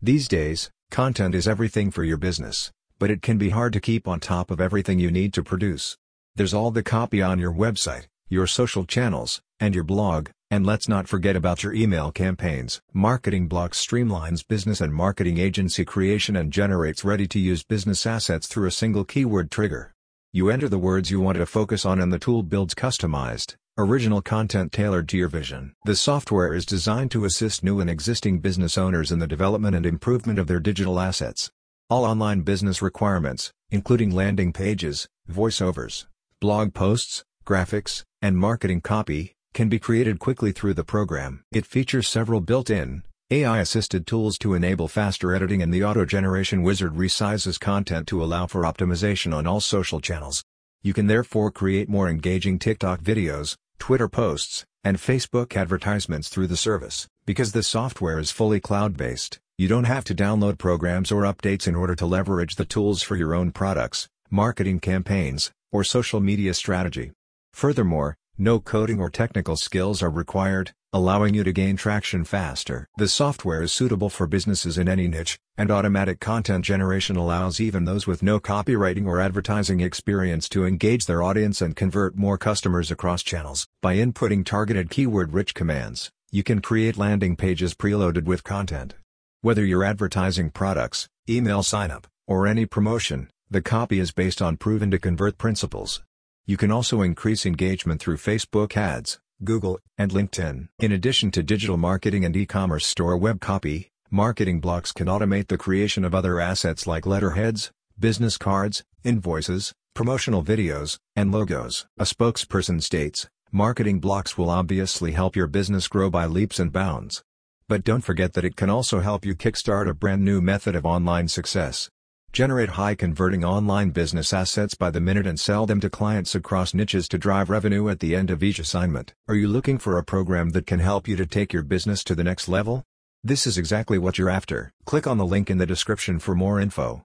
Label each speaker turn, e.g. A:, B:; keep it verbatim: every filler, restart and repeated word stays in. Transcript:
A: These days, content is everything for your business, but it can be hard to keep on top of everything you need to produce. There's all the copy on your website, your social channels, and your blog, and let's not forget about your email campaigns. Marketing Blocks streamlines business and marketing agency creation and generates ready-to-use business assets through a single keyword trigger. You enter the words you want to focus on and the tool builds customized, original content tailored to your vision. The software is designed to assist new and existing business owners in the development and improvement of their digital assets. All online business requirements, including landing pages, voiceovers, blog posts, graphics, and marketing copy, can be created quickly through the program. It features several built-in, A I-assisted tools to enable faster editing, and the auto-generation wizard resizes content to allow for optimization on all social channels. You can therefore create more engaging TikTok videos, Twitter posts, and Facebook advertisements through the service. Because the software is fully cloud-based, you don't have to download programs or updates in order to leverage the tools for your own products, marketing campaigns, or social media strategy. Furthermore, no coding or technical skills are required, allowing you to gain traction faster. The software is suitable for businesses in any niche, and automatic content generation allows even those with no copywriting or advertising experience to engage their audience and convert more customers across channels. By inputting targeted keyword-rich commands, you can create landing pages preloaded with content. Whether you're advertising products, email sign-up, or any promotion, the copy is based on proven-to-convert principles. You can also increase engagement through Facebook ads, Google, and LinkedIn. In addition to digital marketing and e-commerce store web copy, Marketing Blocks can automate the creation of other assets like letterheads, business cards, invoices, promotional videos, and logos. A spokesperson states, "Marketing Blocks will obviously help your business grow by leaps and bounds. But don't forget that it can also help you kickstart a brand new method of online success. Generate high-converting online business assets by the minute and sell them to clients across niches to drive revenue at the end of each assignment." Are you looking for a program that can help you to take your business to the next level? This is exactly what you're after. Click on the link in the description for more info.